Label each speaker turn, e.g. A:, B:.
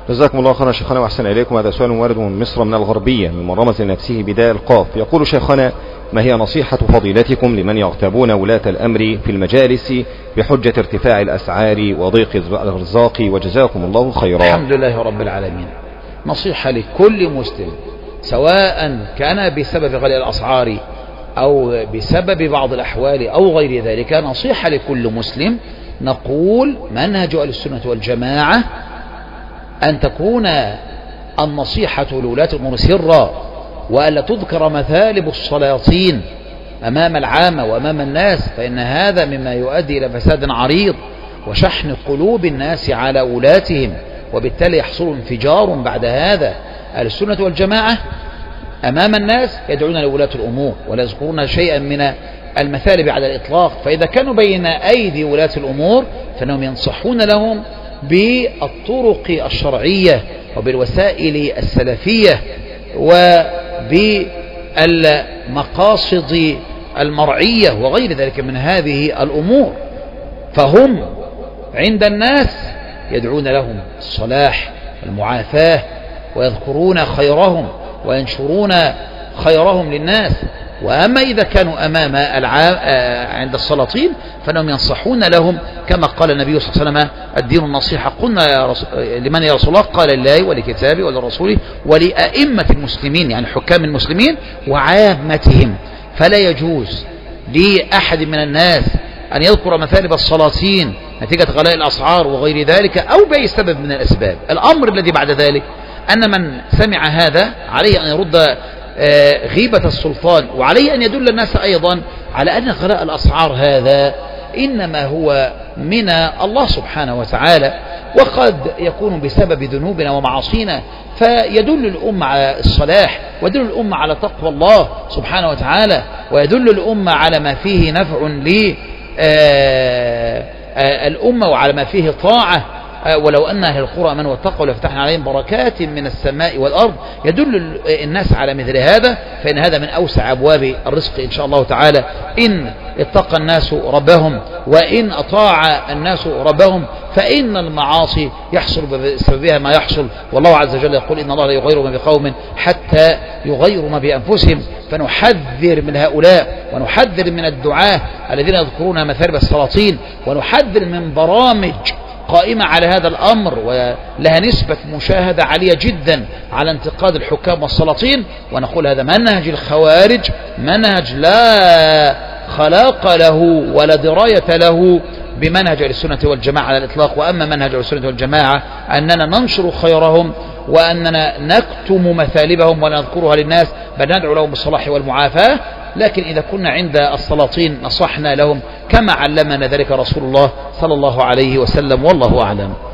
A: جزاكم الله خيرا شيخنا وأحسن إليكم. هذا سؤال وارد من مصر من الغربية من رمز لنفسه بداء القاف. يقول شيخنا: ما هي نصيحة فضيلتكم لمن يغتابون ولاة الأمر في المجالس بحجة ارتفاع الأسعار وضيق الأرزاق؟ وجزاكم الله خيرا.
B: الحمد لله رب العالمين. نصيحة لكل مسلم سواء كان بسبب غلاء الأسعار أو بسبب بعض الأحوال أو غير ذلك، نصيحة لكل مسلم نقول: منهج أهل السنة والجماعة أن تكون النصيحة لولاة الأمور سرا، وألا تذكر مثالب السلاطين أمام العامة وأمام الناس، فإن هذا مما يؤدي إلى فساد عريض وشحن قلوب الناس على ولاتهم، وبالتالي يحصل انفجار بعد هذا. أهل السنة والجماعة أمام الناس يدعون لولاة الأمور ولا يذكرون شيئا من المثالب على الإطلاق، فإذا كانوا بين أيدي ولاة الأمور فإنهم ينصحون لهم بالطرق الشرعية وبالوسائل السلفية وبالمقاصد المرعية وغير ذلك من هذه الأمور. فهم عند الناس يدعون لهم الصلاح والمعافاة ويذكرون خيرهم وينشرون خيرهم للناس. وأما إذا كانوا أمام عند السلاطين فإنهم ينصحون لهم كما قال النبي صلى الله عليه وسلم: الدين النصيحة. قلنا لمن يا رسول الله؟ قال: لله ولكتابه ولرسوله ولأئمة المسلمين، يعني حكام المسلمين وعامتهم. فلا يجوز لأحد من الناس أن يذكر مثالب السلاطين نتيجة غلاء الأسعار وغير ذلك أو بأي سبب من الأسباب. الأمر الذي بعد ذلك أن من سمع هذا عليه أن يرد غيبة السلطان، وعليه أن يدل الناس أيضا على أن غلاء الأسعار هذا إنما هو من الله سبحانه وتعالى، وقد يكون بسبب ذنوبنا ومعاصينا، فيدل الأمة على الصلاح ويدل الأمة على تقوى الله سبحانه وتعالى، ويدل الأمة على ما فيه نفع للأمة وعلى ما فيه طاعة. ولو أن أهل القرى آمنوا واتقوا لفتحنا عليهم بركات من السماء والأرض. يدل الناس على مثل هذا، فإن هذا من أوسع أبواب الرزق إن شاء الله تعالى إن اتقى الناس ربهم وإن أطاع الناس ربهم، فإن المعاصي يحصل بسببها ما يحصل. والله عز وجل يقول: إن الله لا يغير ما بقوم حتى يغيروا ما بأنفسهم. فنحذر من هؤلاء ونحذر من الدعاة الذين يذكرون مثالب السلاطين، ونحذر من برامج قائمة على هذا الأمر ولها نسبة مشاهدة عالية جدا على انتقاد الحكام والسلاطين. ونقول: هذا منهج الخوارج، منهج لا خلاق له ولا دراية له بمنهج السنة والجماعة على الإطلاق. وأما منهج السنة والجماعة أننا ننشر خيرهم وأننا نكتم مثالبهم ولا نذكرها للناس، بل ندعو لهم بالصلاح والمعافاة. لكن إذا كنا عند السلاطين نصحنا لهم كما علمنا ذلك رسول الله صلى الله عليه وسلم، والله أعلم.